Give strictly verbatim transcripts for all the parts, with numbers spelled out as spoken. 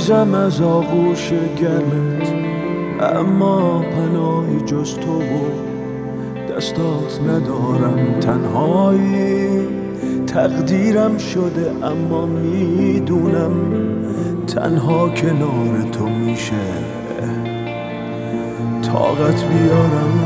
گریزم از آغوش گرمت، اما پناهی جز تو و دستات ندارم. تنهایی تقدیرم شده، اما میدونم تنها کنار تو میشه طاقت بیارم.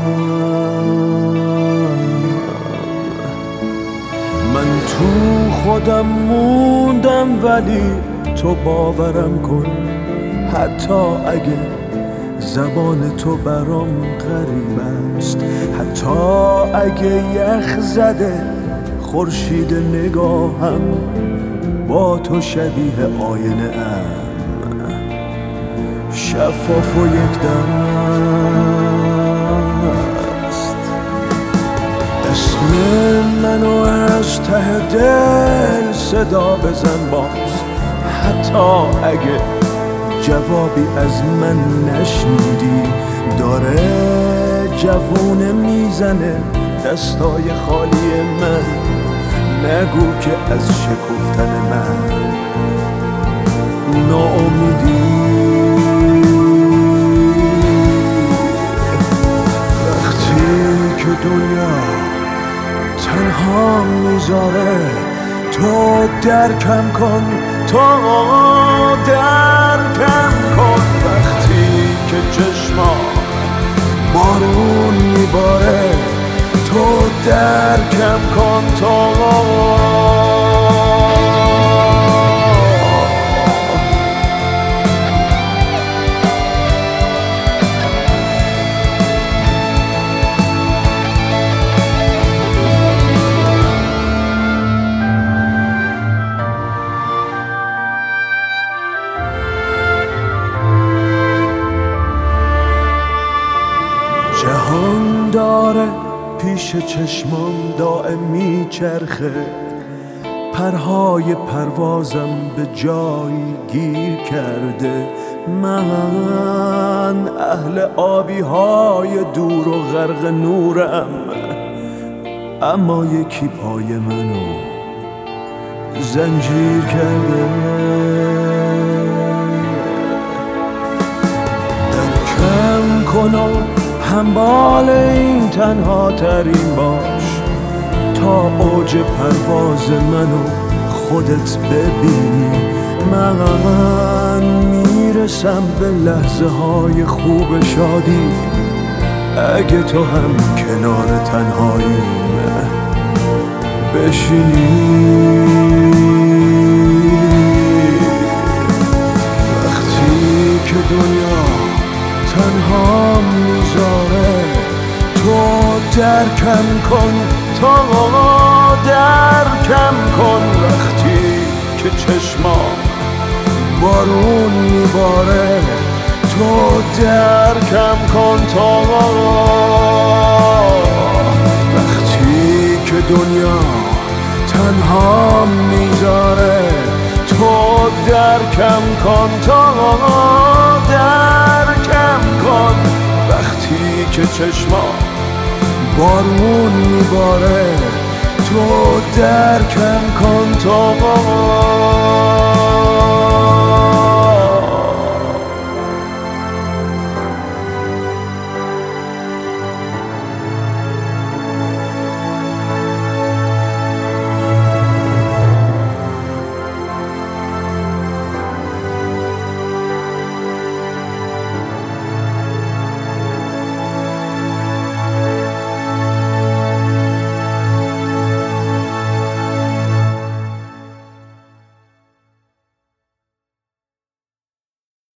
من تو خودم موندم ولی تو باورم کن، حتی اگه زبان تو برام غریب است، حتی اگه یخ زده خورشید نگاهم با تو شبیه آینه ام، شفاف و یک دست. اسم منو از ته دل صدا بزن باز، حتی اگه جوابی از من نشنیدی. داره جوونه میزنه دستای خالی من، نگو که از شکفتن من ناامیدی. وقتی که دنیا تنها میذاره تو درکم کن، تو درکم کن. وقتی که چشما بارون میباره تو درکم کن، تو جهان داره پیش چشمام دائم میچرخه، پرهای پروازم به جایی گیر کرده. من اهل آبی های دور و غرق نورم، اما یکی پای منو زنجیر کرده. درکم کنم همبال این تنها ترین باش، تا اوج پرواز منو خودت ببینی. من میرسم به لحظه های خوب شادی، اگه تو هم کنار تنهاییم بشینی. وقتی که دنیا تنها میذاره تو درکم کن، تو درکم کن. وقتی که چشما بارون میباره تو درکم کن، تو وقتی که دنیا تنها میذاره تو درکم کن، تو درکم کن. وقتی که چشما بارون میباره تو درکم کن، تو